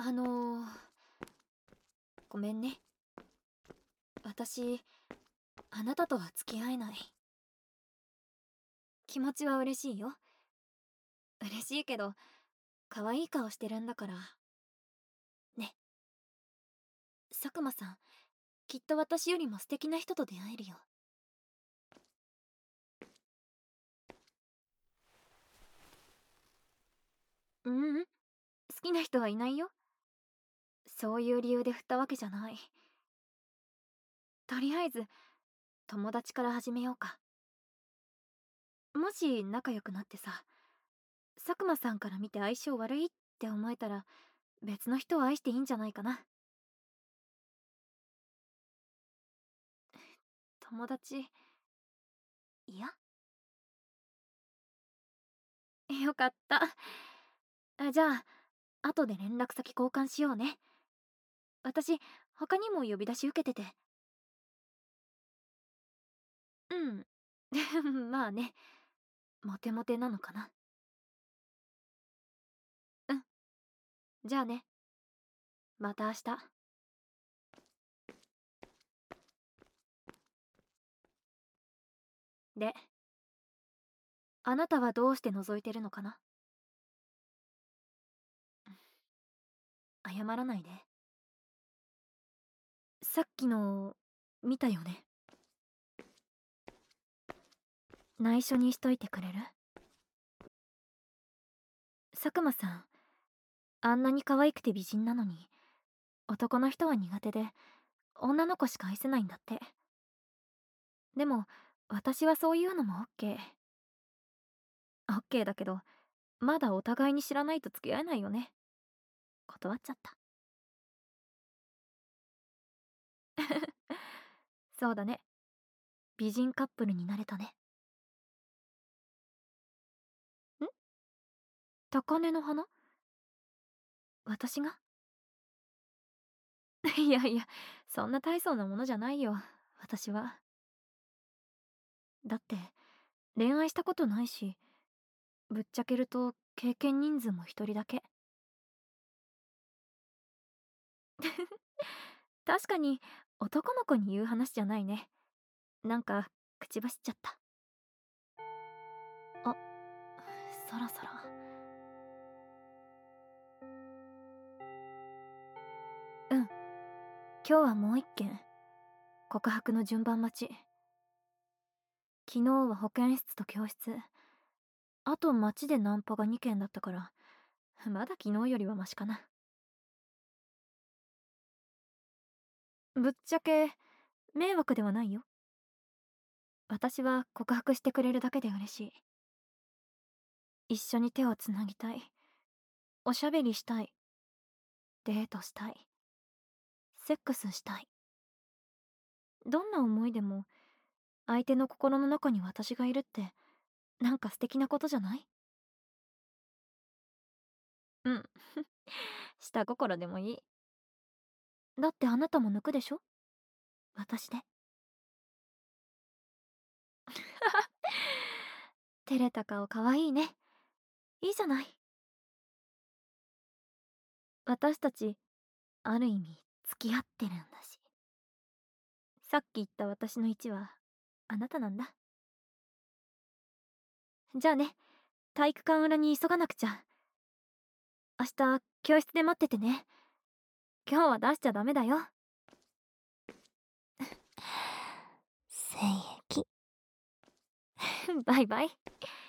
あのー、ごめんね。私、あなたとは付き合えない。気持ちは嬉しいよ。嬉しいけど、可愛い顔してるんだから。ね。佐久間さん、きっと私よりも素敵な人と出会えるよ。ううん、好きな人はいないよ。そういう理由で振ったわけじゃない。とりあえず、友達から始めようか。もし仲良くなってさ、佐久間さんから見て相性悪いって思えたら、別の人を愛していいんじゃないかな。友達、いや、よかった。じゃあ、後で連絡先交換しようね。私、他にも呼び出し受けてて。うん。まあね、モテモテなのかな。うん。じゃあね、また明日。で、あなたはどうして覗いてるのかな？謝らないで。さっきの、見たよね。内緒にしといてくれる？佐久間さん、あんなに可愛くて美人なのに、男の人は苦手で、女の子しか愛せないんだって。でも、私はそういうのもオッケー。オッケーだけど、まだお互いに知らないと付き合えないよね。断っちゃった。そうだね。美人カップルになれたね。ん？高嶺の花？私が？いやいや、そんな大層なものじゃないよ。私は。だって、恋愛したことないし、ぶっちゃけると経験人数も一人だけ。確かに、男の子に言う話じゃないね。なんか、口走っちゃった。あ、そろそろ。うん。今日はもう一件。告白の順番待ち。昨日は保健室と教室。あと街でナンパが2件だったから、まだ昨日よりはマシかな。ぶっちゃけ、迷惑ではないよ。私は告白してくれるだけで嬉しい。一緒に手をつなぎたい。おしゃべりしたい。デートしたい。セックスしたい。どんな思いでも、相手の心の中に私がいるって、なんか素敵なことじゃない？うん。下心でもいい。だってあなたも抜くでしょ？私で。照れた顔かわいいね。いいじゃない。私たち、ある意味、付き合ってるんだし。さっき言った私の1は、あなたなんだ。じゃあね、体育館裏に急がなくちゃ。明日、教室で待っててね。今日は出しちゃダメだよ。精液。バイバイ。